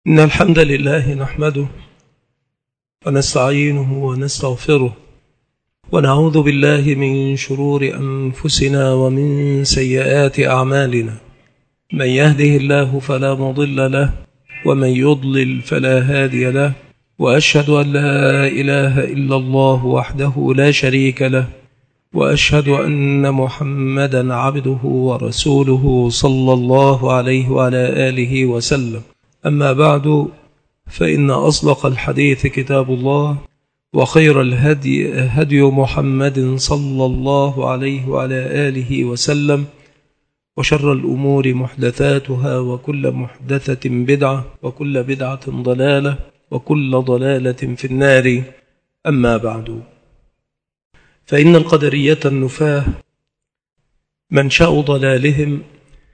إن الحمد لله نحمده ونستعينه ونستغفره ونعوذ بالله من شرور أنفسنا ومن سيئات أعمالنا. من يهده الله فلا مضل له ومن يضلل فلا هادي له، وأشهد أن لا إله إلا الله وحده لا شريك له، وأشهد أن محمدا عبده ورسوله صلى الله عليه وعلى آله وسلم. أما بعد، فإن أصدق الحديث كتاب الله، وخير الهدي هدي محمد صلى الله عليه وعلى آله وسلم، وشر الأمور محدثاتها، وكل محدثة بدعة، وكل بدعة ضلالة، وكل ضلالة في النار. أما بعد، فإن القدرية النفاة منشأ ضلالهم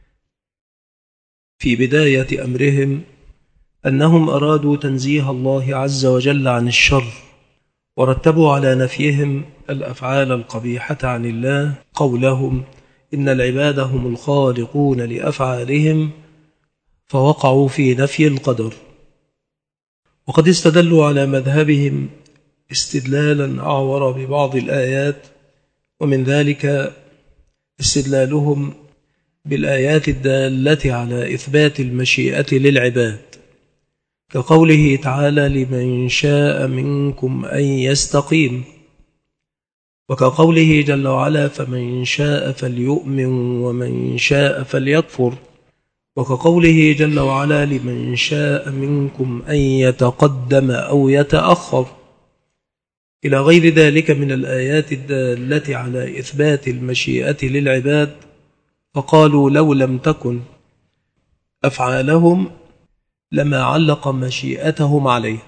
في بداية أمرهم أنهم أرادوا تنزيه الله عز وجل عن الشر، ورتبوا على نفيهم الأفعال القبيحة عن الله قولهم إن العباد هم الخالقون لأفعالهم، فوقعوا في نفي القدر. وقد استدلوا على مذهبهم استدلالا أعور ببعض الآيات، ومن ذلك استدلالهم بالآيات الدالة على إثبات المشيئة للعباد، كقوله تعالى لمن شاء منكم أن يستقيم، وكقوله جل وعلا فمن شاء فليؤمن ومن شاء فليكفر، وكقوله جل وعلا لمن شاء منكم أن يتقدم أو يتأخر، إلى غير ذلك من الآيات الدالة على إثبات المشيئة للعباد. فقالوا لو لم تكن أفعالهم لما علق مشيئتهم عليه.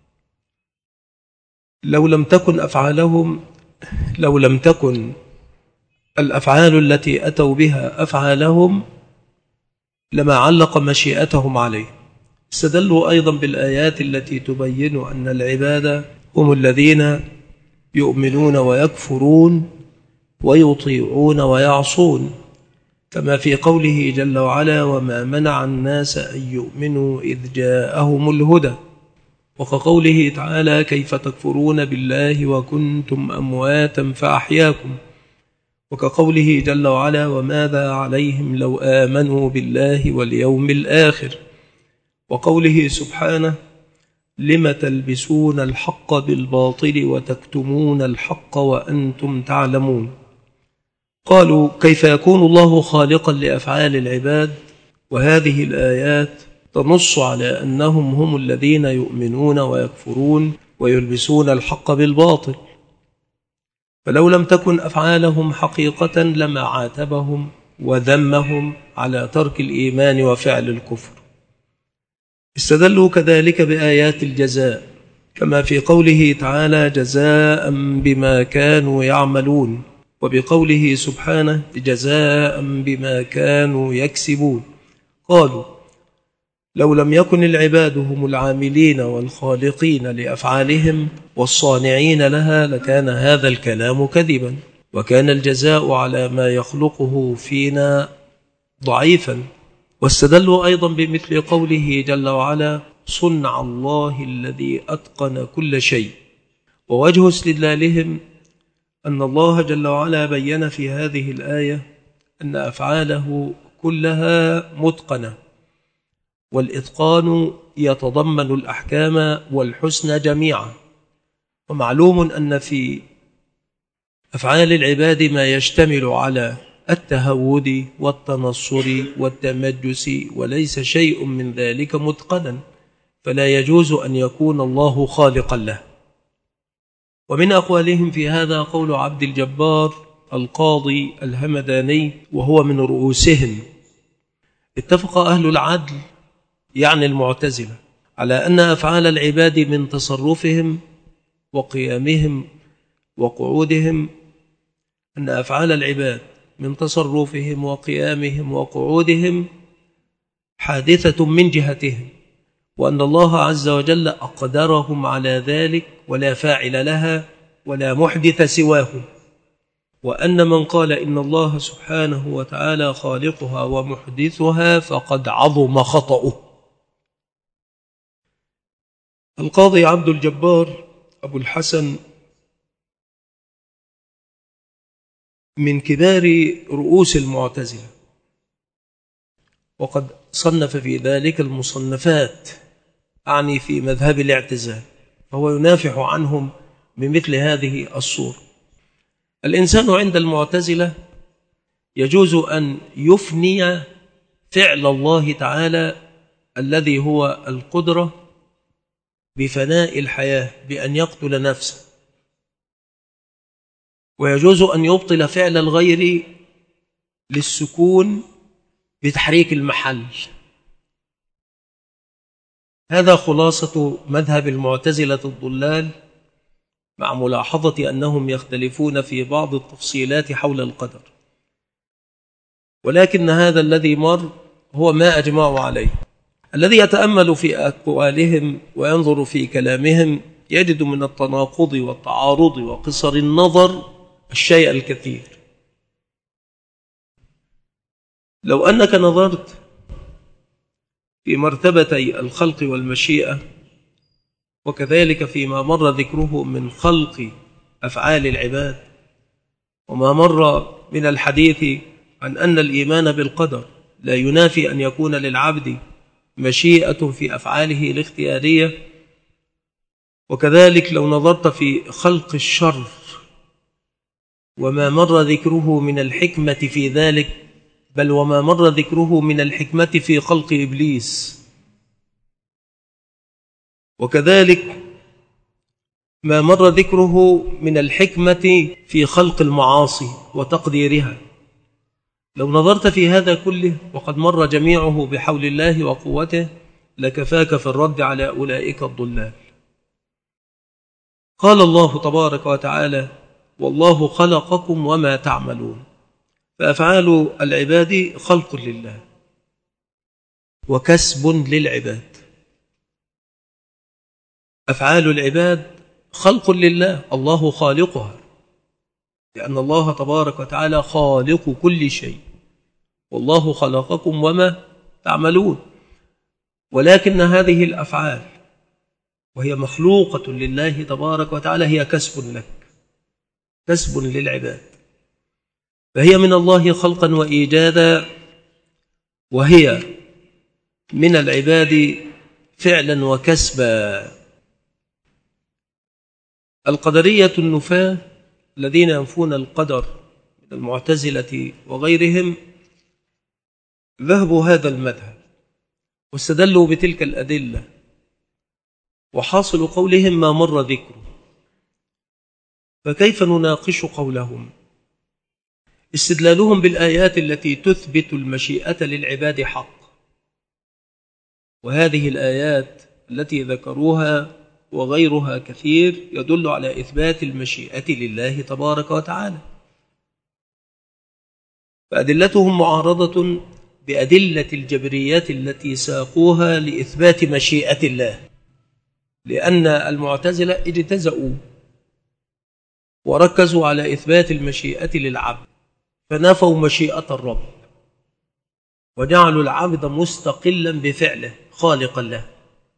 لو لم تكن الأفعال التي أتوا بها أفعالهم لما علق مشيئتهم عليه. استدلوا أيضا بالآيات التي تبين أن العباد هم الذين يؤمنون ويكفرون ويطيعون ويعصون، كما في قوله جل وعلا وما منع الناس أن يؤمنوا إذ جاءهم الهدى، وكقوله تعالى كيف تكفرون بالله وكنتم أمواتا فأحياكم، وكقوله جل وعلا وماذا عليهم لو آمنوا بالله واليوم الآخر، وقوله سبحانه لم تلبسون الحق بالباطل وتكتمون الحق وأنتم تعلمون. قالوا كيف يكون الله خالقا لأفعال العباد وهذه الآيات تنص على أنهم هم الذين يؤمنون ويكفرون ويلبسون الحق بالباطل؟ فلو لم تكن أفعالهم حقيقة لما عاتبهم وذمهم على ترك الإيمان وفعل الكفر. استدلوا كذلك بآيات الجزاء، كما في قوله تعالى جزاء بما كانوا يعملون، وبقوله سبحانه جزاء بما كانوا يكسبون. قالوا لو لم يكن العباد هم العاملين والخالقين لأفعالهم والصانعين لها لكان هذا الكلام كذبا، وكان الجزاء على ما يخلقه فينا ضعيفا. واستدلوا أيضا بمثل قوله جل وعلا صنع الله الذي أتقن كل شيء. ووجه استدلالهم أن الله جل وعلا بين في هذه الآية أن أفعاله كلها متقنة، والإتقان يتضمن الأحكام والحسن جميعا. ومعلوم أن في أفعال العباد ما يشتمل على التهود والتنصر والتمجس، وليس شيء من ذلك متقنا، فلا يجوز أن يكون الله خالقا له. ومن أقوالهم في هذا قول عبد الجبار القاضي الهمداني، وهو من رؤوسهم. اتفق أهل العدل يعني المعتزلة على أن أفعال العباد من تصرفهم وقيامهم وقعودهم، أن أفعال العباد من تصرفهم وقيامهم وقعودهم حادثة من جهتهم، وأن الله عز وجل أقدرهم على ذلك ولا فاعل لها ولا محدث سواهم، وأن من قال إن الله سبحانه وتعالى خالقها ومحدثها فقد عظم خطأه. القاضي عبد الجبار أبو الحسن من كبار رؤوس المعتزلة، وقد صنف في ذلك المصنفات أعني في مذهب الاعتزال، فهو ينافح عنهم بمثل هذه الصورة. الإنسان عند المعتزلة يجوز أن يفني فعل الله تعالى الذي هو القدرة بفناء الحياة بأن يقتل نفسه، ويجوز أن يبطل فعل الغير للسكون بتحريك المحل. هذا خلاصة مذهب المعتزلة الضلال، مع ملاحظة أنهم يختلفون في بعض التفصيلات حول القدر، ولكن هذا الذي مر هو ما أجمعوا عليه. الذي يتأمل في أقوالهم وينظر في كلامهم يجد من التناقض والتعارض وقصر النظر الشيء الكثير. لو أنك نظرت في مرتبتي الخلق والمشيئة، وكذلك فيما مر ذكره من خلق أفعال العباد، وما مر من الحديث عن أن الإيمان بالقدر لا ينافي أن يكون للعبد مشيئة في أفعاله الاختيارية، وكذلك لو نظرت في خلق الشر وما مر ذكره من الحكمة في ذلك، بل وما مر ذكره من الحكمة في خلق إبليس، وكذلك ما مر ذكره من الحكمة في خلق المعاصي وتقديرها، لو نظرت في هذا كله وقد مر جميعه بحول الله وقوته لكفاك في الرد على أولئك الضلال. قال الله تبارك وتعالى: والله خلقكم وما تعملون. فأفعال العباد خلق لله وكسب للعباد. أفعال العباد خلق لله، الله خالقها، لأن الله تبارك وتعالى خالق كل شيء، والله خلقكم وما تعملون. ولكن هذه الأفعال وهي مخلوقة لله تبارك وتعالى هي كسب لك، كسب للعباد، فهي من الله خلقا وإيجادا، وهي من العباد فعلا وكسبا. القدرية النفاة الذين ينفون القدر من المعتزلة وغيرهم ذهبوا هذا المذهب واستدلوا بتلك الأدلة، وحاصل قولهم ما مر ذكره. فكيف نناقش قولهم؟ استدلالهم بالآيات التي تثبت المشيئة للعباد حق، وهذه الآيات التي ذكروها وغيرها كثير يدل على إثبات المشيئة لله تبارك وتعالى. فأدلتهم معارضة بأدلة الجبريات التي ساقوها لإثبات مشيئة الله، لأن المعتزلة اجتزأوا وركزوا على إثبات المشيئة للعبد، فنفوا مشيئة الرب وجعلوا العبد مستقلا بفعله خالقا له.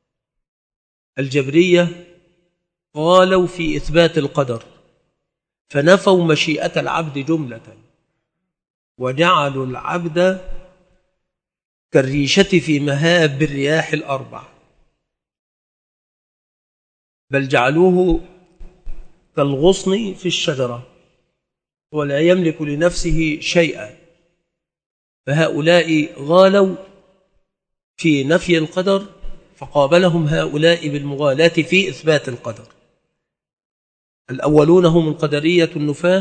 الجبرية قالوا في إثبات القدر فنفوا مشيئة العبد جملة، وجعلوا العبد كالريشة في مهاب الرياح الأربع، بل جعلوه كالغصن في الشجرة ولا يملك لنفسه شيئا. فهؤلاء غالوا في نفي القدر، فقابلهم هؤلاء بالمغالاة في إثبات القدر. الأولون هم القدرية النفاة،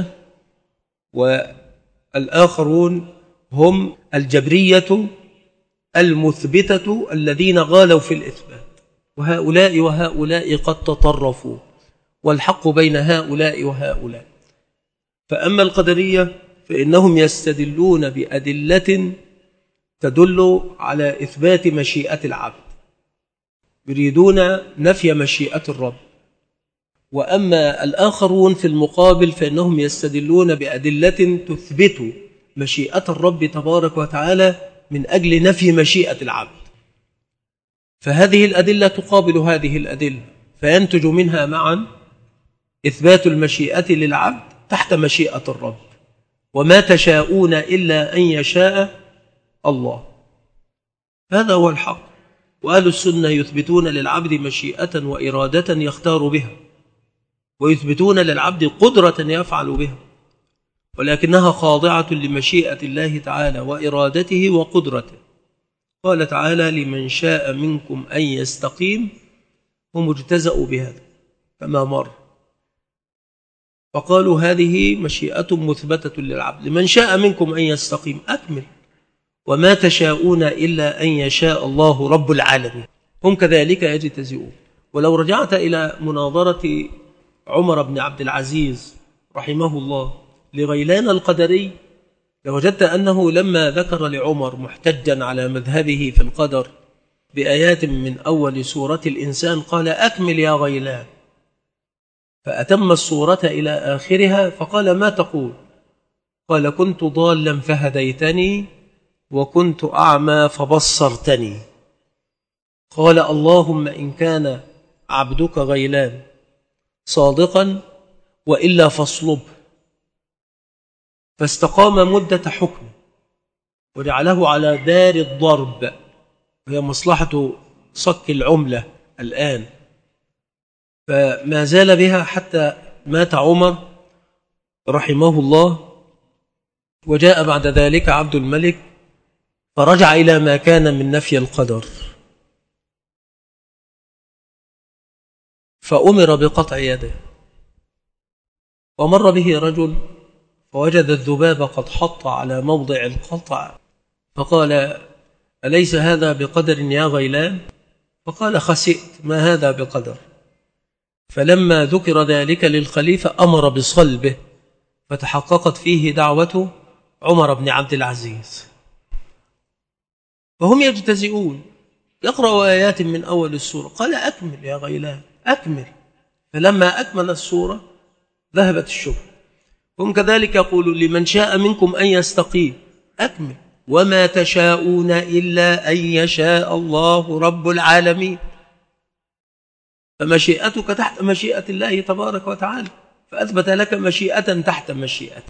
والآخرون هم الجبرية المثبتة الذين غالوا في الإثبات. وهؤلاء وهؤلاء قد تطرفوا، والحق بين هؤلاء وهؤلاء. فأما القدرية فإنهم يستدلون بأدلة تدل على إثبات مشيئة العبد، يريدون نفي مشيئة الرب. وأما الآخرون في المقابل فإنهم يستدلون بأدلة تثبت مشيئة الرب تبارك وتعالى من أجل نفي مشيئة العبد. فهذه الأدلة تقابل هذه الأدلة، فينتج منها معا إثبات المشيئة للعبد تحت مشيئة الرب، وما تشاءون إلا أن يشاء الله. هذا هو الحق. وأهل السنة يثبتون للعبد مشيئة وإرادة يختار بها، ويثبتون للعبد قدرة يفعل بها، ولكنها خاضعة لمشيئة الله تعالى وإرادته وقدرته. قال تعالى: لمن شاء منكم أن يستقيم، هم اجتزأوا بهذا كما مر، فقالوا هذه مشيئة مثبتة للعبد. لمن شاء منكم أن يستقيم، أكمل. وما تشاءون إلا أن يشاء الله رب العالمين، هم كذلك يجتزئون. ولو رجعت إلى مناظرة عمر بن عبد العزيز رحمه الله لغيلان القدري، لوجدت أنه لما ذكر لعمر محتجا على مذهبه في القدر بآيات من أول سورة الإنسان قال: أكمل يا غيلان. فأتم السورة إلى آخرها فقال: ما تقول؟ قال: كنت ضالا فهديتني، وكنت أعمى فبصرتني. قال: اللهم إن كان عبدك غيلان صادقا وإلا فاصلبه. فاستقام مدة حكمه وجعله على دار الضرب، وهي مصلحة صك العملة الآن، فما زال بها حتى مات عمر رحمه الله. وجاء بعد ذلك عبد الملك فرجع إلى ما كان من نفي القدر، فأمر بقطع يده. ومر به رجل فوجد الذباب قد حط على موضع القطع، فقال: أليس هذا بقدر يا غيلان؟ فقال: خسئت، ما هذا بقدر. فلما ذكر ذلك للخليفة أمر بصلبه، فتحققت فيه دعوة عمر بن عبد العزيز. فهم يجتزئون، يقرأ آيات من أول السورة، قال: أكمل يا غيلان، أكمل. فلما أكمل السورة ذهبت الشبهة. هم كذلك يقولون: لمن شاء منكم أن يستقيم، أكمل. وما تشاءون إلا أن يشاء الله رب العالمين. فمشيئتك تحت مشيئة الله تبارك وتعالى، فأثبت لك مشيئة تحت مشيئته.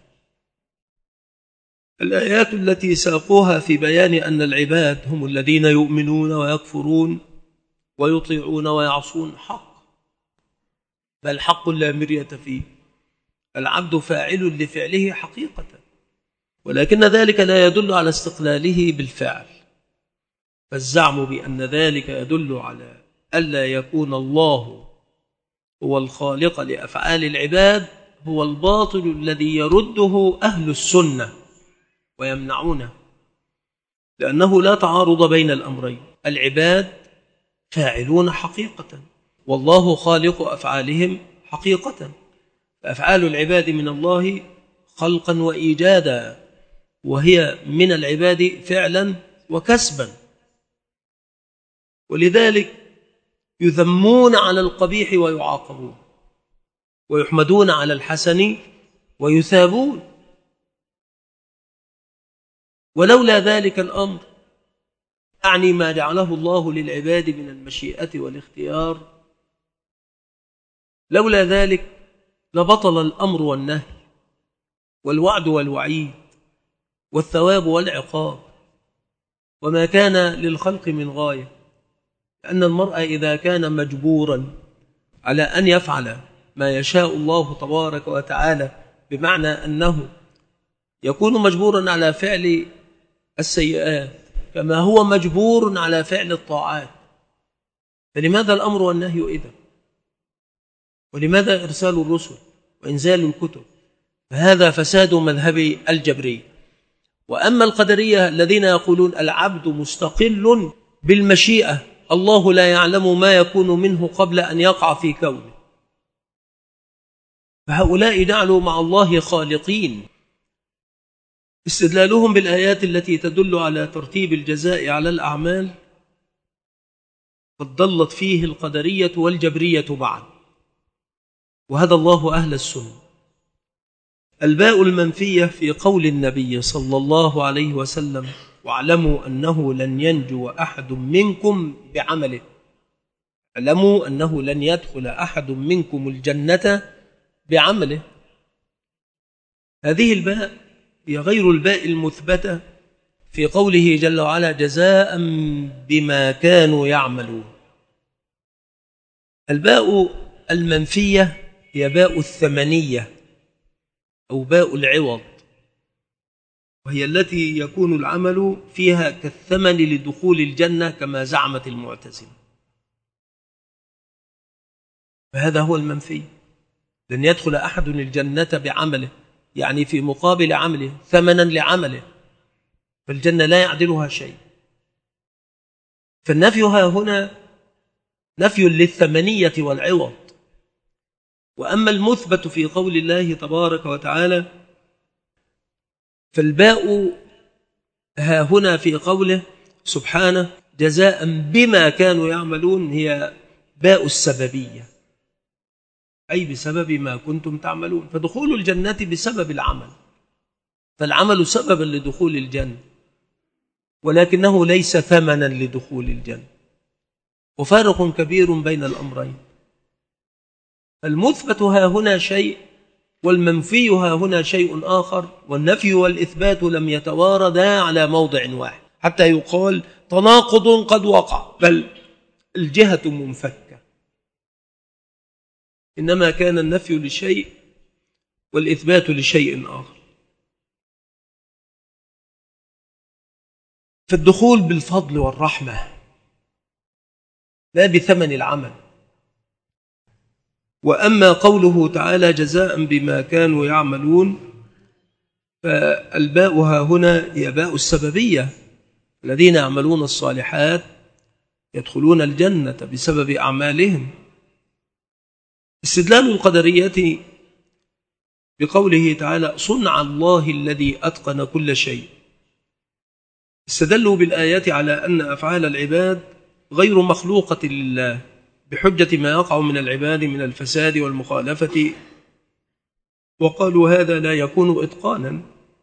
الآيات التي ساقوها في بيان أن العباد هم الذين يؤمنون ويكفرون ويطيعون ويعصون حق، بل حق لا مرية فيه. العبد فاعل لفعله حقيقة، ولكن ذلك لا يدل على استقلاله بالفعل. فالزعم بأن ذلك يدل على ألا يكون الله هو الخالق لأفعال العباد هو الباطل الذي يرده أهل السنة ويمنعونه، لأنه لا تعارض بين الأمرين. العباد فاعلون حقيقة، والله خالق أفعالهم حقيقة. فأفعال العباد من الله خلقا وإيجادا، وهي من العباد فعلا وكسبا. ولذلك يذمون على القبيح ويعاقبون، ويحمدون على الحسن ويثابون. ولولا ذلك الأمر، أعني ما جعله الله للعباد من المشيئة والاختيار، لولا ذلك لبطل الأمر والنهي والوعد والوعيد والثواب والعقاب، وما كان للخلق من غاية. لأن المرء إذا كان مجبورا على أن يفعل ما يشاء الله تبارك وتعالى، بمعنى أنه يكون مجبورا على فعل السيئات كما هو مجبور على فعل الطاعات، فلماذا الأمر والنهي إذن؟ ولماذا إرسال الرسل وإنزال الكتب؟ فهذا فساد مذهب الجبرية. وأما القدرية الذين يقولون العبد مستقل بالمشيئة، الله لا يعلم ما يكون منه قبل أن يقع في كونه، فهؤلاء جعلوا مع الله خالقين. استدلالهم بالآيات التي تدل على ترتيب الجزاء على الأعمال قد ضلت فيه القدرية والجبرية معا، وهذا الله أهل السنة. الباء المنفية في قول النبي صلى الله عليه وسلم: واعلموا أنه لن ينجو أحد منكم بعمله، اعلموا أنه لن يدخل أحد منكم الجنة بعمله. هذه الباء هي غير الباء المثبتة في قوله جل وعلا جزاء بما كانوا يعملون. الباء المنفية هي باء الثمنية أو باء العوض، وهي التي يكون العمل فيها كالثمن لدخول الجنة كما زعمت المعتزلة. فهذا هو المنفي، لن يدخل أحد الجنة بعمله، يعني في مقابل عمله ثمنا لعمله، فالجنة لا يعدلها شيء. فالنفي هنا نفي للثمنية والعوض. وأما المثبت في قول الله تبارك وتعالى فالباء ها هنا في قوله سبحانه جزاء بما كانوا يعملون هي باء السببية، أي بسبب ما كنتم تعملون. فدخول الجنة بسبب العمل، فالعمل سببا لدخول الجنة، ولكنه ليس ثمنا لدخول الجنة، وفارق كبير بين الأمرين. المثبت ها هنا شيء والمنفي ها هنا شيء آخر، والنفي والإثبات لم يتواردا على موضع واحد حتى يقال تناقض قد وقع، بل الجهة منفكة، إنما كان النفي لشيء والإثبات لشيء آخر. فالدخول بالفضل والرحمة لا بثمن العمل. وأما قوله تعالى جزاء بما كانوا يعملون فالباء ها هنا هي باء السببية، الذين يعملون الصالحات يدخلون الجنة بسبب أعمالهم. استدلال القدرية بقوله تعالى صنع الله الذي أتقن كل شيء، استدلوا بالآيات على أن أفعال العباد غير مخلوقة لله بحجة ما يقع من العباد من الفساد والمخالفة، وقالوا هذا لا يكون إتقانا.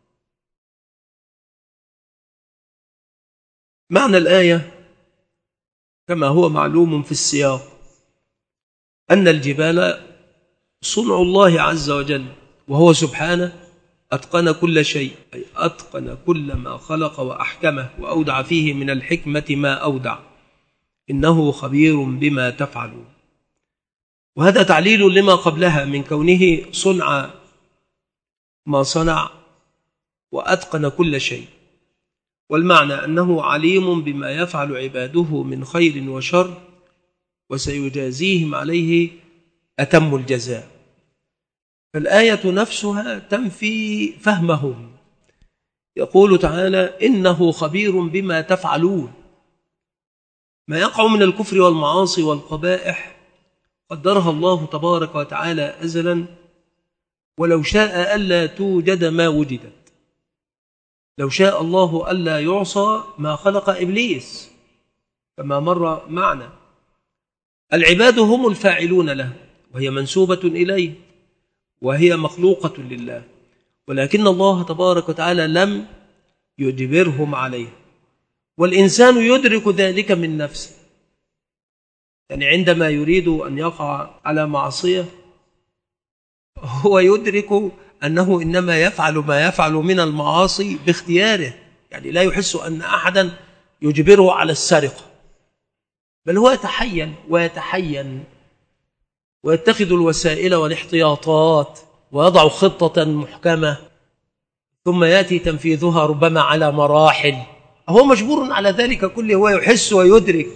معنى الآية كما هو معلوم في السياق أن الجبال صنع الله عز وجل، وهو سبحانه أتقن كل شيء، أي أتقن كل ما خلق وأحكمه وأودع فيه من الحكمة ما أودع، إنه خبير بما تفعلون. وهذا تعليل لما قبلها من كونه صنع ما صنع وأتقن كل شيء، والمعنى أنه عليم بما يفعل عباده من خير وشر وسيجازيهم عليه أتم الجزاء. فالآية نفسها تنفي فهمهم. يقول تعالى إنه خبير بما تفعلون، ما يقع من الكفر والمعاصي والقبائح قدرها الله تبارك وتعالى أزلا، ولو شاء ألا توجد ما وجدت. لو شاء الله ألا يعصى ما خلق إبليس كما مر معنا. العباد هم الفاعلون له، وهي منسوبة إليه، وهي مخلوقة لله، ولكن الله تبارك وتعالى لم يجبرهم عليه، والإنسان يدرك ذلك من نفسه. يعني عندما يريد أن يقع على معصية هو يدرك أنه إنما يفعل ما يفعل من المعاصي باختياره، يعني لا يحس أن أحدا يجبره على السرقة، بل هو يتحين ويتخذ الوسائل والاحتياطات ويضع خطة محكمة ثم يأتي تنفيذها ربما على مراحل. هو مجبور على ذلك كله، هو يحس ويدرك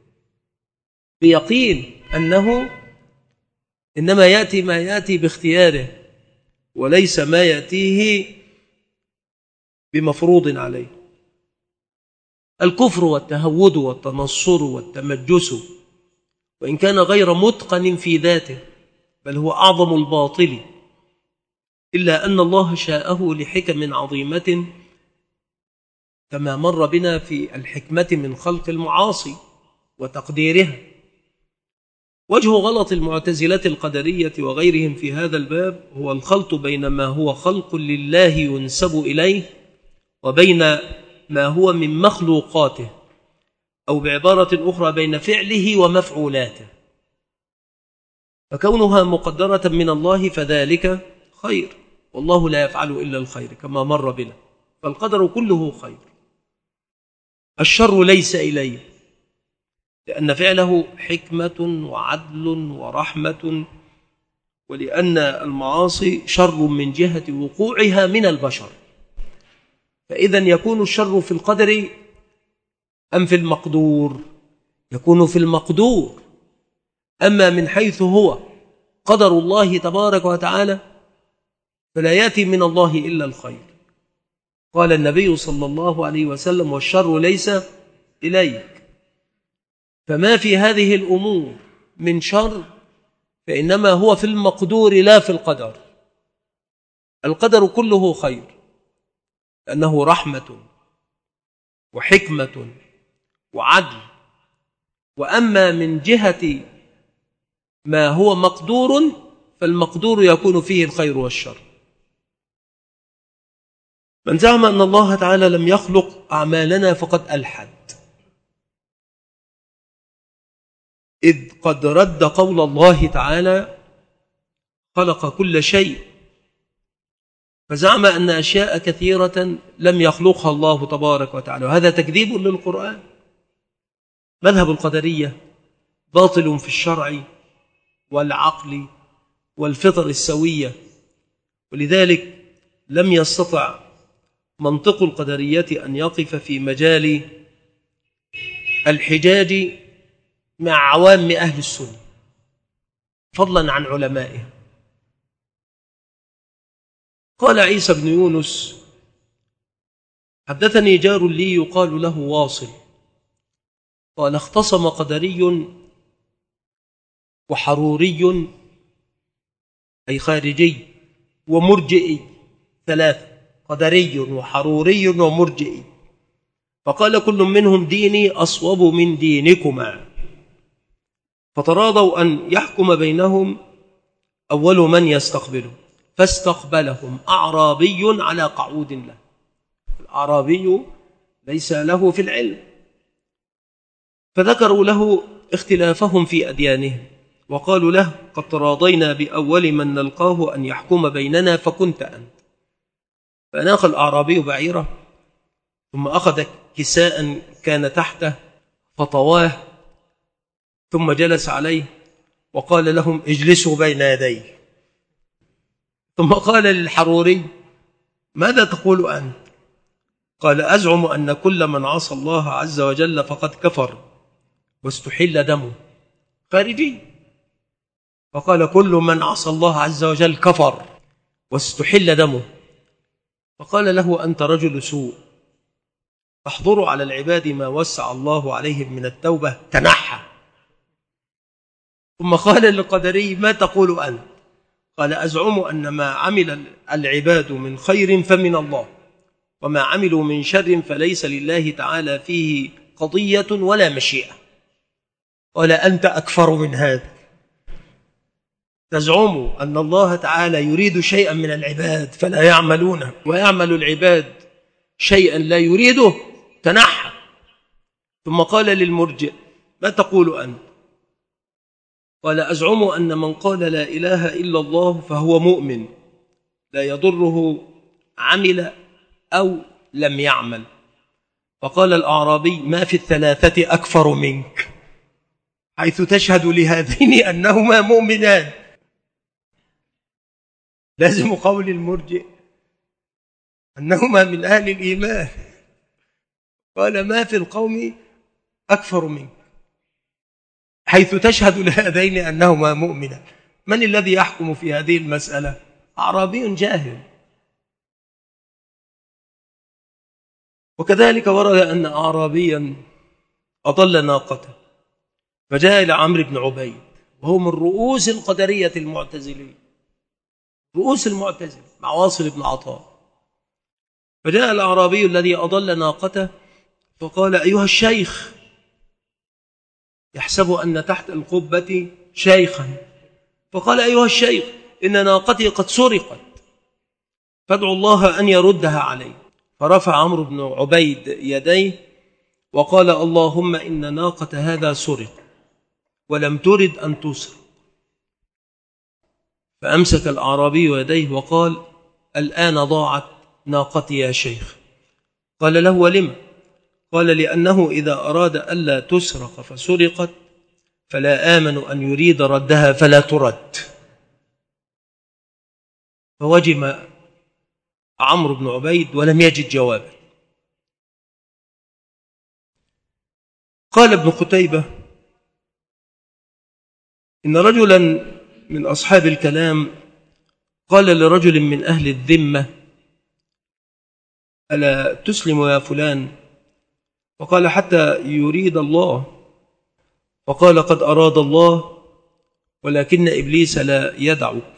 بيقين أنه إنما يأتي ما يأتي باختياره وليس ما يأتيه بمفروض عليه. الكفر والتهود والتنصر والتمجس وإن كان غير متقن في ذاته بل هو أعظم الباطل، إلا أن الله شاءه لحكم عظيمة كما مر بنا في الحكمة من خلق المعاصي وتقديرها. وجه غلط المعتزلة القدرية وغيرهم في هذا الباب هو الخلط بين ما هو خلق لله ينسب إليه وبين ما هو من مخلوقاته، أو بعبارة أخرى بين فعله ومفعولاته. فكونها مقدرة من الله فذلك خير، والله لا يفعل إلا الخير كما مر بنا، فالقدر كله خير. الشر ليس إليه، لأن فعله حكمة وعدل ورحمة، ولأن المعاصي شر من جهة وقوعها من البشر. فإذا يكون الشر في القدر أم في المقدور؟ يكون في المقدور. أما من حيث هو قدر الله تبارك وتعالى فلا يأتي من الله إلا الخير. قال النبي صلى الله عليه وسلم: والشر ليس إليك. فما في هذه الأمور من شر فإنما هو في المقدور لا في القدر. القدر كله خير لأنه رحمة وحكمة وعدل. وأما من جهة ما هو مقدور فالمقدور يكون فيه الخير والشر. من زعم أن الله تعالى لم يخلق أعمالنا فقد ألحد، إذ قد رد قول الله تعالى: خلق كل شيء، فزعم أن أشياء كثيرة لم يخلقها الله تبارك وتعالى، وهذا تكذيب للقرآن. مذهب القدرية باطل في الشرع والعقل والفطر السوية، ولذلك لم يستطع منطق القدرية أن يقف في مجال الحجاج مع عوام أهل السنة فضلا عن علمائه. قال عيسى بن يونس: حدثني جار لي يقال له واصل، قال: اختصم قدري وحروري أي خارجي ومرجئي، ثلاثة: قدري وحروري ومرجئي، فقال كل منهم ديني أصوب من دينكما، فتراضوا أن يحكم بينهم أول من يستقبله، فاستقبلهم أعرابي على قعود له. الأعرابي ليس له في العلم، فذكروا له اختلافهم في أديانهم، وقالوا له: قد تراضينا بأول من نلقاه أن يحكم بيننا فكنت أنت. فأناخ الأعرابي بعيره، ثم أخذ كساء كان تحته فطواه، ثم جلس عليه وقال لهم: اجلسوا بين يديه. ثم قال للحروري: ماذا تقول أنت؟ قال: أزعم أن كل من عصى الله عز وجل فقد كفر واستحل دمه. خارجي. فقال: كل من عصى الله عز وجل كفر واستحل دمه. فقال له: أنت رجل سوء، فاحضروا على العباد ما وسع الله عليهم من التوبة. تنحى. ثم قال للقدري: ما تقول أنت؟ قال: أزعم أن ما عمل العباد من خير فمن الله، وما عملوا من شر فليس لله تعالى فيه قضية ولا مشيئة. قال: أنت أكفر من هذا. تزعم أن الله تعالى يريد شيئا من العباد فلا يعملونه، ويعمل العباد شيئا لا يريده. تنحى. ثم قال للمرجئ: ما تقول أنت؟ قال: أزعم أن من قال لا إله إلا الله فهو مؤمن، لا يضره عمل أو لم يعمل. فقال الأعرابي: ما في الثلاثة أكفر منك، حيث تشهد لهذين أنهما مؤمنان. لازم قول المرجئ أنهما من أهل الإيمان. قال: ما في القوم أكفر منك، حيث تشهد لهذين أنهما مؤمنان. من الذي يحكم في هذه المسألة؟ أعرابي جاهل. وكذلك ورد أن أعرابيا أضل ناقته، فجاء إلى عمرو بن عبيد، وهو من رؤوس القدرية المعتزلين، رؤوس المعتزلة مع واصل بن عطاء. فجاء الأعرابي الذي أضل ناقته فقال: أيها الشيخ، يحسب أن تحت القبة شيخا، فقال: أيها الشيخ، إن ناقتي قد سرقت، فادعوا الله أن يردها علي. فرفع عمرو بن عبيد يديه وقال: اللهم إن ناقة هذا سرق ولم ترد أن تسرق، فأمسك الأعرابي يديه وقال: الآن ضاعت ناقتي يا شيخ. قال له: ولم؟ قال: لأنه إذا أراد ألا تسرق فسرقت فلا آمن أن يريد ردها فلا ترد. فوجم عمرو بن عبيد ولم يجد جوابا. قال ابن قتيبة: إن رجلا من أصحاب الكلام قال لرجل من أهل الذمة: ألا تسلم يا فلان؟ فقال: حتى يريد الله. فقال: قد أراد الله ولكن إبليس لا يدعك.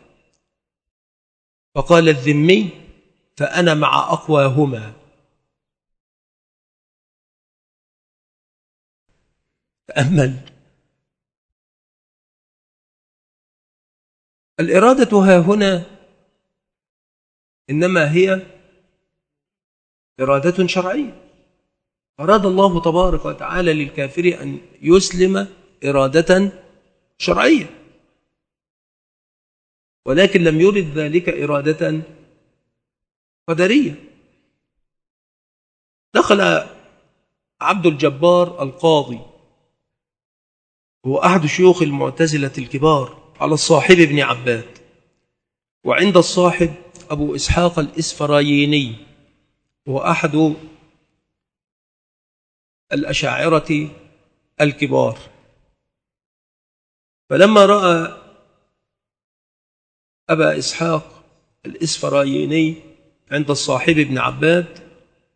فقال الذمي: فأنا مع أقواهما. تأمل. الإرادة ها هنا إنما هي إرادة شرعية. أراد الله تبارك وتعالى للكافر أن يسلم إرادة شرعية، ولكن لم يرد ذلك إرادة قدرية. دخل عبد الجبار القاضي، هو أحد شيوخ المعتزلة الكبار، على الصاحب ابن عباد، وعند الصاحب أبو إسحاق الإسفرايني، هو أحد الأشاعرة الكبار. فلما رأى أبا إسحاق الإسفرايني عند الصاحب ابن عباد،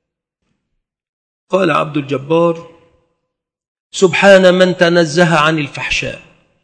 قال عبد الجبار: سبحان من تنزه عن الفحشاء.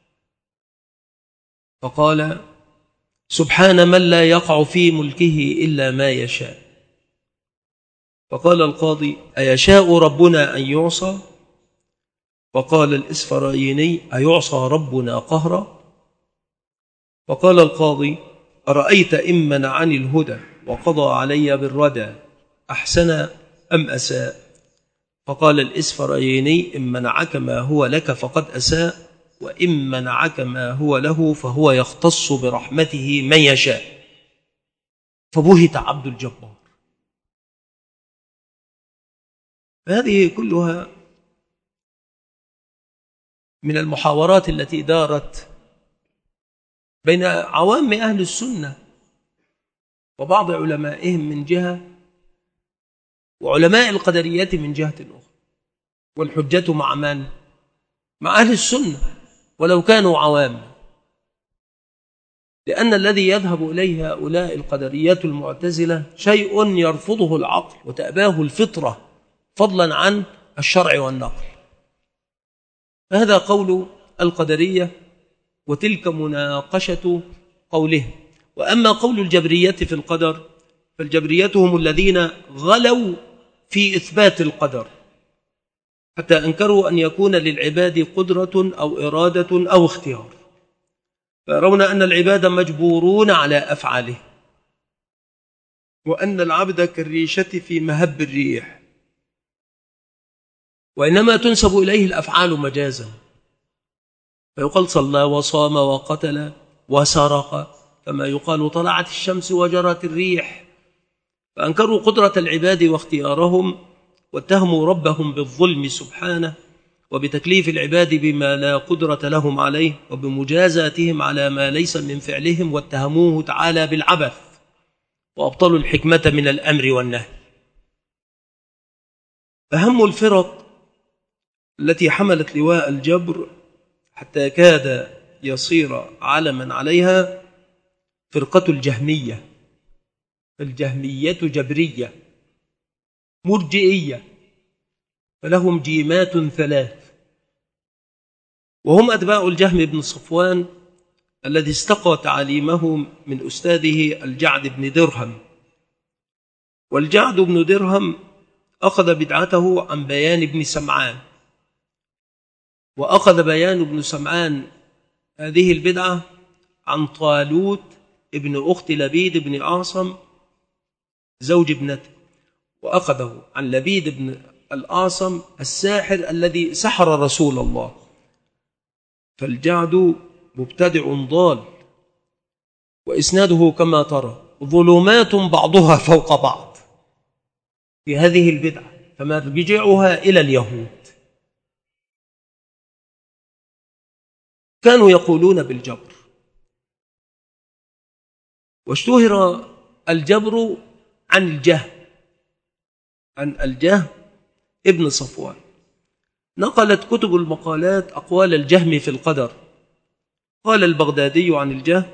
فقال: سبحان من لا يقع في ملكه إلا ما يشاء. فقال القاضي: أيشاء ربنا أن يعصى؟ فقال الإسفرايني: أيعصى ربنا قهرا؟ فقال القاضي: أرأيت إن منعني الهدى وقضى علي بالردى أحسن أم أساء؟ فقال الإسفرايني: إن منعك ما هو لك فقد أساء، وإن منعك ما هو له فهو يختص برحمته من يشاء. فبهت عبد الجبار. هذه كلها من المحاورات التي دارت بين عوام أهل السنة وبعض علمائهم من جهة، وعلماء القدريات من جهة أخرى. والحجة مع من؟ مع أهل السنة ولو كانوا عوام، لأن الذي يذهب إليه هؤلاء القدريات المعتزلة شيء يرفضه العقل وتأباه الفطرة، فضلا عن الشرع والنقل. فهذا قول القدرية، وتلك مناقشة قولهم. وأما قول الجبرية في القدر، فالجبرية هم الذين غلوا في إثبات القدر حتى أنكروا أن يكون للعباد قدرة أو إرادة أو اختيار، فيرون أن العباد مجبورون على أفعاله، وأن العبد كالريشة في مهب الريح، وإنما تنسب إليه الأفعال مجازا، فيقال صلى وصام وقتل وسرق، كما يقال طلعت الشمس وجرت الريح. فأنكروا قدرة العباد واختيارهم، واتهموا ربهم بالظلم سبحانه وبتكليف العباد بما لا قدرة لهم عليه وبمجازاتهم على ما ليس من فعلهم، واتهموه تعالى بالعبث، وأبطلوا الحكمة من الأمر والنهي. أهم الفرق التي حملت لواء الجبر حتى كاد يصير علما عليها فرقة الجهمية. الجهمية جبرية مرجئية، فلهم جيمات ثلاث، وهم أتباع الجهم بن صفوان الذي استقى تعاليمه من أستاذه الجعد بن درهم. والجعد بن درهم أخذ بدعته عن بيان بن سمعان، وأخذ بيان بن سمعان هذه البدعة عن طالوت ابن أخت لبيد بن أعصم زوج ابنته، وأخذه عن لبيد بن الأعصم الساحر الذي سحر رسول الله. فالجعد مبتدع ضال، وإسناده كما ترى ظلمات بعضها فوق بعض في هذه البدعة، فمرجعها إلى اليهود. كانوا يقولون بالجبر، واشتهر الجبر عن الجهم ابن صفوان. نقلت كتب المقالات أقوال الجهم في القدر. قال البغدادي عن الجهم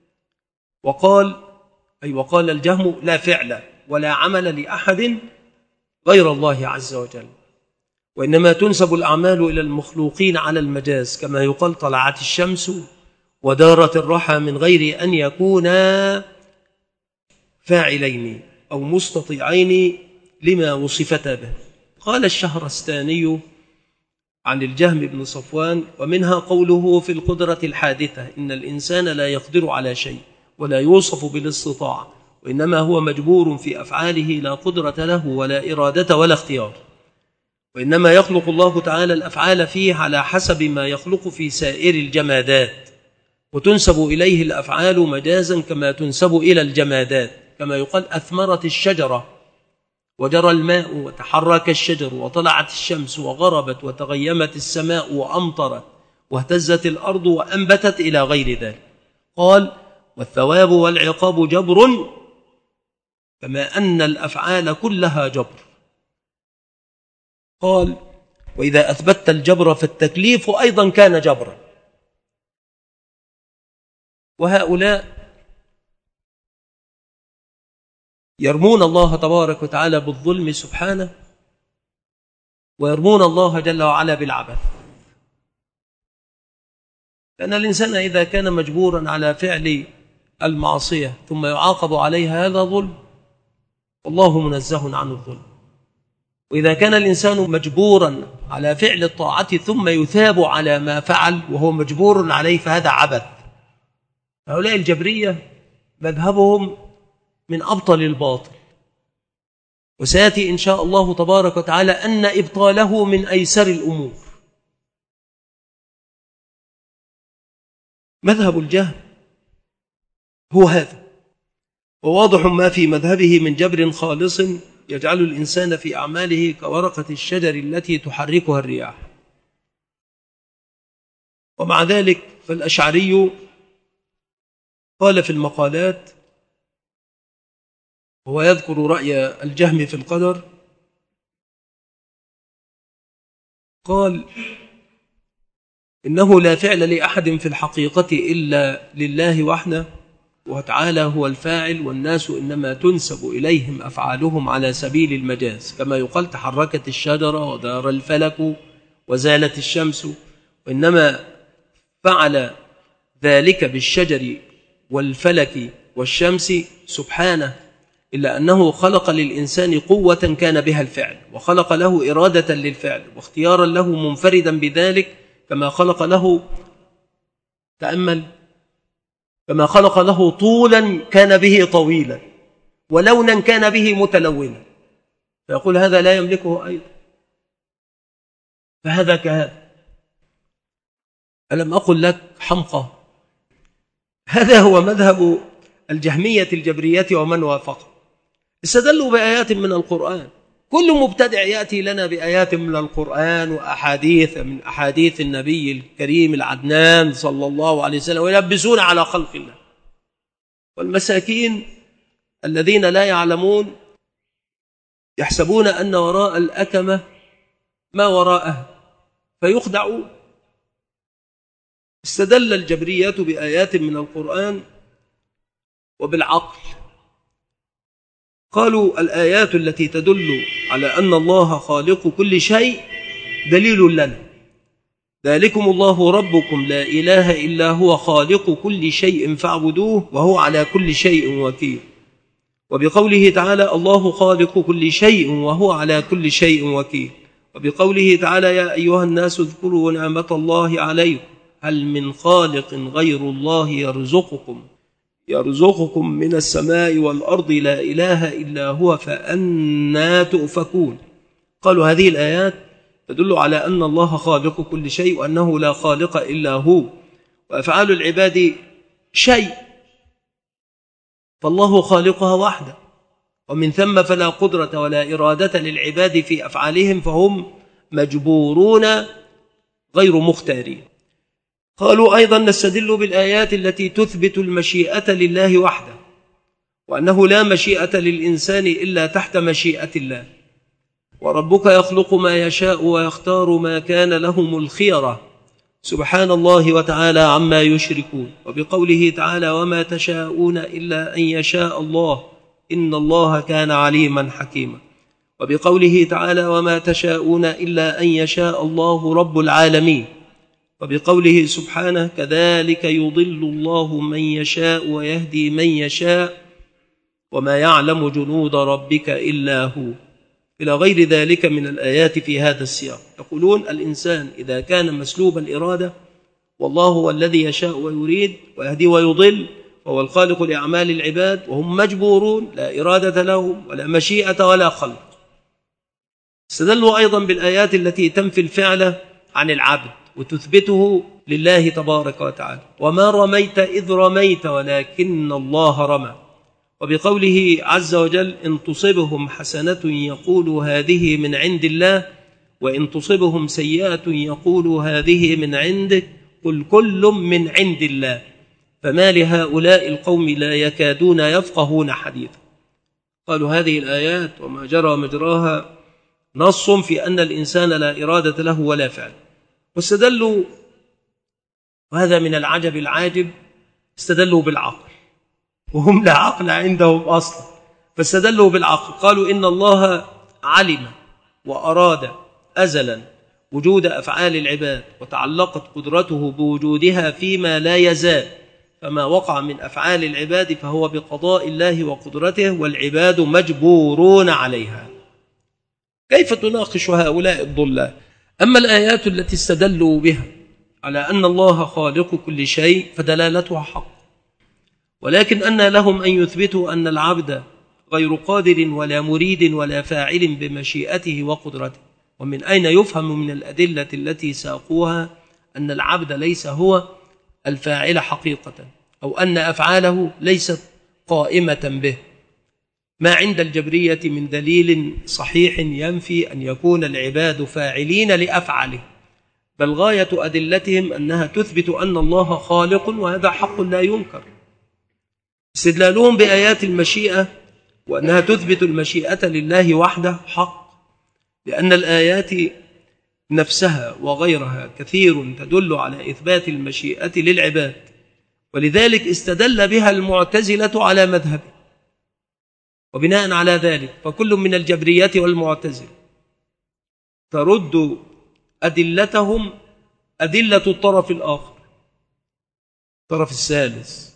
وقال الجهم: لا فعل ولا عمل لأحد غير الله عز وجل، وإنما تنسب الأعمال إلى المخلوقين على المجاز، كما يقال طلعت الشمس ودارت الرحى، من غير أن يكونا فاعلين أو مستطيعين لما وصفتا به. قال الشهرستاني عن الجهم بن صفوان: ومنها قوله في القدرة الحادثة: إن الإنسان لا يقدر على شيء ولا يوصف بالاستطاعة، وإنما هو مجبور في أفعاله، لا قدرة له ولا إرادة ولا اختيار، وإنما يخلق الله تعالى الأفعال فيه على حسب ما يخلق في سائر الجمادات، وتنسب إليه الأفعال مجازا كما تنسب إلى الجمادات، كما يقال: أثمرت الشجرة وجرى الماء وتحرك الشجر وطلعت الشمس وغربت وتغيمت السماء وأمطرت واهتزت الأرض وأنبتت إلى غير ذلك. قال: والثواب والعقاب جبر، كما أن الأفعال كلها جبر. قال: وإذا أثبتت الجبر فالتكليف أيضا كان جبرا. وهؤلاء يرمون الله تبارك وتعالى بالظلم سبحانه، ويرمون الله جل وعلا بالعبث، لأن الإنسان إذا كان مجبورا على فعل المعصية ثم يعاقب عليها هذا ظلم، والله منزه عن الظلم. وإذا كان الإنسان مجبورا على فعل الطاعة ثم يثاب على ما فعل وهو مجبور عليه فهذا عبث. هؤلاء الجبرية مذهبهم من أبطل الباطل، وسيأتي إن شاء الله تبارك وتعالى أن إبطاله من أيسر الأمور. مذهب الجهم هو هذا، وواضح ما في مذهبه من جبر خالص يجعل الإنسان في أعماله كورقة الشجر التي تحركها الرياح. ومع ذلك فالأشعري قال في المقالات، هو يذكر رأي الجهم في القدر، قال: إنه لا فعل لأحد في الحقيقة إلا لله وحده، وتعالى هو الفاعل، والناس إنما تنسب إليهم أفعالهم على سبيل المجاز، كما يقال: تحركت الشجرة ودار الفلك وزالت الشمس، وإنما فعل ذلك بالشجر والفلك والشمس سبحانه، إلا أنه خلق للإنسان قوة كان بها الفعل، وخلق له إرادة للفعل واختيارا له منفردا بذلك، كما خلق له، تأمل، كما خلق له طولا كان به طويلا، ولونا كان به متلونا، فيقول هذا لا يملكه أيضا، فهذا كهذا. ألم أقل لك حمقى؟ هذا هو مذهب الجهمية الجبرية ومن وافقه. استدلوا بآيات من القرآن، كل مبتدع يأتي لنا بآيات من القرآن وأحاديث من أحاديث النبي الكريم العدنان صلى الله عليه وسلم، ويلبسون على خلق الله. والمساكين الذين لا يعلمون يحسبون أن وراء الأكمة ما وراءه فيخدعون. استدل الجبرية بآيات من القرآن وبالعقل. قالوا: الآيات التي تدل على أن الله خالق كل شيء دليل لنا، ذلكم الله ربكم لا إله إلا هو خالق كل شيء فاعبدوه وهو على كل شيء وكيل. وبقوله تعالى: الله خالق كل شيء وهو على كل شيء وكيل. وبقوله تعالى: يا أيها الناس اذكروا نعمة الله عليكم هل من خالق غير الله يرزقكم من السماء والأرض لا إله إلا هو فأنى تؤفكون. قالوا هذه الآيات تدل على أن الله خالق كل شيء وأنه لا خالق إلا هو، وأفعال العباد شيء فالله خالقها وحده، ومن ثم فلا قدرة ولا إرادة للعباد في أفعالهم، فهم مجبورون غير مختارين. قالوا أيضا نستدل بالآيات التي تثبت المشيئة لله وحده، وأنه لا مشيئة للإنسان إلا تحت مشيئة الله، وربك يخلق ما يشاء ويختار ما كان لهم الخيرة، سبحان الله وتعالى عما يشركون. وبقوله تعالى وما تشاءون إلا أن يشاء الله إن الله كان عليما حكيما. وبقوله تعالى وما تشاءون إلا أن يشاء الله رب العالمين. وبقوله سبحانه كذلك يضل الله من يشاء ويهدي من يشاء وما يعلم جنود ربك إلا هو، إلى غير ذلك من الآيات في هذا السياق. يقولون الإنسان إذا كان مسلوب الإرادة والله هو الذي يشاء ويريد ويهدي ويضل، وهو الخالق لأعمال العباد، وهم مجبورون لا إرادة لهم ولا مشيئة ولا خلق. استدلوا أيضا بالآيات التي تنفي الفعل عن العبد وتثبته لله تبارك وتعالى، وما رميت إذ رميت ولكن الله رمى. وبقوله عز وجل إن تصبهم حسنة يقولوا هذه من عند الله وإن تصبهم سيئة يقولوا هذه من عندك قل كل من عند الله فما لهؤلاء القوم لا يكادون يفقهون حديثا. قالوا هذه الآيات وما جرى مجراها نص في أن الإنسان لا إرادة له ولا فعل. واستدلوا، وهذا من العجب العاجب، استدلوا بالعقل وهم لا عقل عندهم أصلا، فاستدلوا بالعقل. قالوا إن الله علم وأراد أزلا وجود أفعال العباد، وتعلقت قدرته بوجودها فيما لا يزال، فما وقع من أفعال العباد فهو بقضاء الله وقدرته، والعباد مجبورون عليها. كيف تناقش هؤلاء الضلال؟ أما الآيات التي استدلوا بها على أن الله خالق كل شيء فدلالتها حق، ولكن أن لهم أن يثبتوا أن العبد غير قادر ولا مريد ولا فاعل بمشيئته وقدرته. ومن أين يفهم من الأدلة التي ساقوها أن العبد ليس هو الفاعل حقيقة، أو أن أفعاله ليست قائمة به؟ ما عند الجبرية من دليل صحيح ينفي أن يكون العباد فاعلين لأفعاله، بل غاية أدلتهم أنها تثبت أن الله خالق، وهذا حق لا ينكر. استدلالهم بآيات المشيئة وأنها تثبت المشيئة لله وحده حق، لأن الآيات نفسها وغيرها كثير تدل على إثبات المشيئة للعباد، ولذلك استدل بها المعتزلة على مذهبه. وبناء على ذلك فكل من الجبرية والمعتزلة ترد أدلتهم أدلة الطرف الآخر، الطرف الثالث،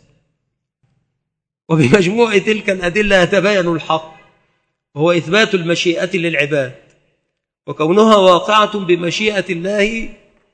وبمجموع تلك الأدلة يتبين الحق، وهو إثبات المشيئة للعباد، وكونها واقعة بمشيئة الله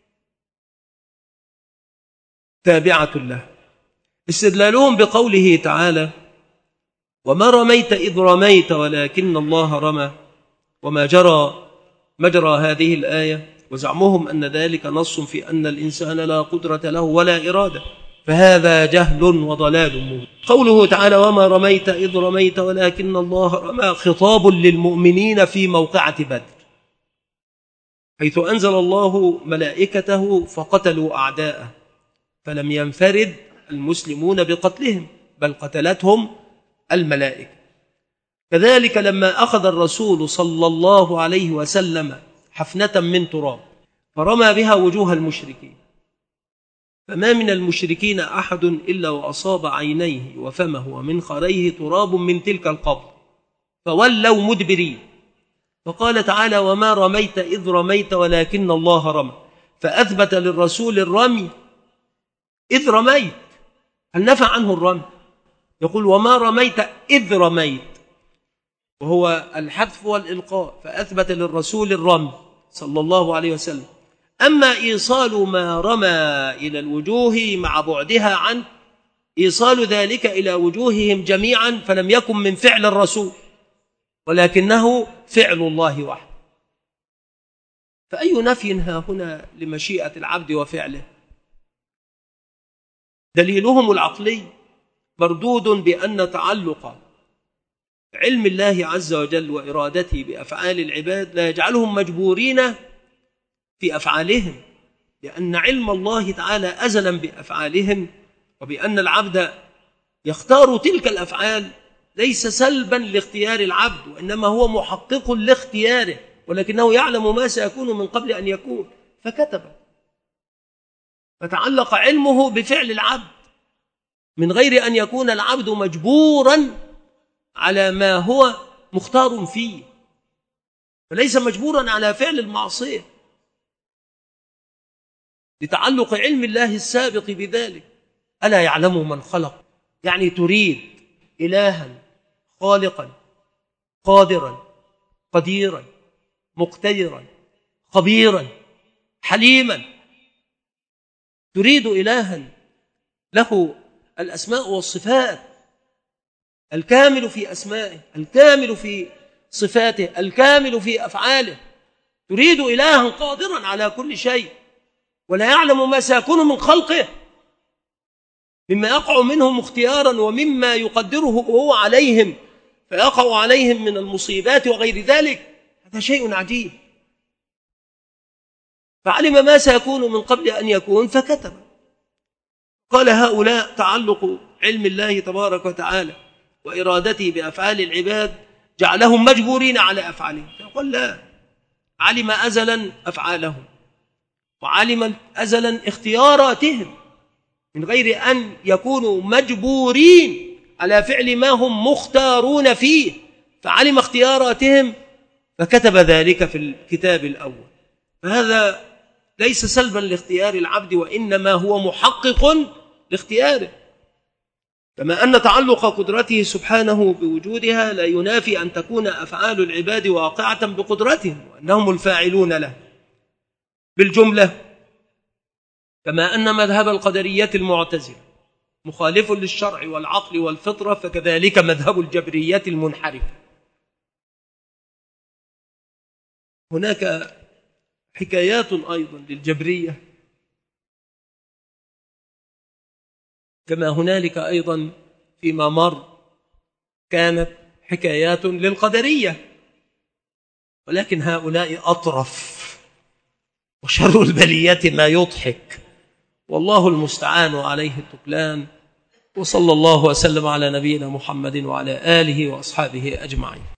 تابعة له. استدلالهم بقوله تعالى وما رميت إذ رميت ولكن الله رمى، وما جرى مجرى هذه الآية، وزعمهم أن ذلك نص في أن الإنسان لا قدرة له ولا إرادة، فهذا جهل وضلال مبين. قوله تعالى وما رميت إذ رميت ولكن الله رمى خطاب للمؤمنين في موقعة بدر، حيث أنزل الله ملائكته فقتلوا أعداءه، فلم ينفرد المسلمون بقتلهم بل قتلتهم الملائكة. كذلك لما أخذ الرسول صلى الله عليه وسلم حفنة من تراب فرمى بها وجوه المشركين، فما من المشركين أحد إلا وأصاب عينيه وفمه ومنخريه تراب من تلك القبر فولوا مدبرين. فقال تعالى وما رميت إذ رميت ولكن الله رمى، فأثبت للرسول الرمي إذ رميت، هل نفى عنه الرمي؟ يقول وما رميت إذ رميت، وهو الحذف والإلقاء، فأثبت للرسول الرمي صلى الله عليه وسلم. أما إيصال ما رمى إلى الوجوه مع بعدها عنه، إيصال ذلك إلى وجوههم جميعا فلم يكن من فعل الرسول، ولكنه فعل الله وحده. فأي نفي ها هنا لمشيئة العبد وفعله؟ دليلهم العقلي مردود بأن تعلق علم الله عز وجل وإرادته بأفعال العباد لا يجعلهم مجبورين في أفعالهم، لأن علم الله تعالى أزلا بأفعالهم، وبأن العبد يختار تلك الأفعال ليس سلبا لاختيار العبد، وإنما هو محقق لاختياره، ولكنه يعلم ما سيكون من قبل أن يكون فكتب. فتعلق علمه بفعل العبد من غير أن يكون العبد مجبورا على ما هو مختار فيه، فليس مجبورا على فعل المعصية لتعلق علم الله السابق بذلك. ألا يعلم من خلق، يعني تريد إلها خالقا قادرا قديرا مقتدرا خبيرا حليما، تريد إلها له الأسماء والصفات، الكامل في أسمائه، الكامل في صفاته، الكامل في أفعاله، تريد إلها قادرا على كل شيء ولا يعلم ما سيكون من خلقه مما يقع منهم اختيارا ومما يقدره هو عليهم فيقع عليهم من المصيبات وغير ذلك. هذا شيء عجيب. فعلم ما سيكون من قبل أن يكون فكتب. قال هؤلاء تعلق علم الله تبارك وتعالى وإرادته بأفعال العباد جعلهم مجبورين على أفعالهم. يقول لا، علم أزلا أفعالهم وعلم أزلا اختياراتهم من غير أن يكونوا مجبورين على فعل ما هم مختارون فيه، فعلم اختياراتهم فكتب ذلك في الكتاب الأول. فهذا ليس سلبا لاختيار العبد، وإنما هو محقق لاختياره، كما أن تعلق قدرته سبحانه بوجودها لا ينافي أن تكون أفعال العباد واقعة بقدرتهم وأنهم الفاعلون له بالجملة، كما أن مذهب القدرية المعتزلة مخالف للشرع والعقل والفطرة، فكذلك مذهب الجبرية المنحرفة. هناك حكايات أيضا للجبرية، كما هنالك أيضا فيما مر كانت حكايات للقدرية، ولكن هؤلاء أطرف، وشر البليات ما يضحك، والله المستعان عليه التكلان. وصلى الله وسلم على نبينا محمد وعلى آله وأصحابه أجمعين.